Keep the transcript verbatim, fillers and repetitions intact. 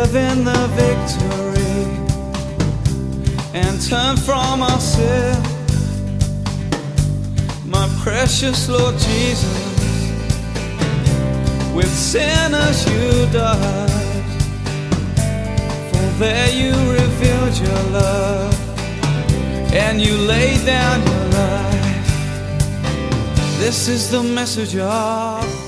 live in the victory and turn from our sin. My precious Lord Jesus, with sinners you died, for there you revealed your love and you laid down your life. This is the message of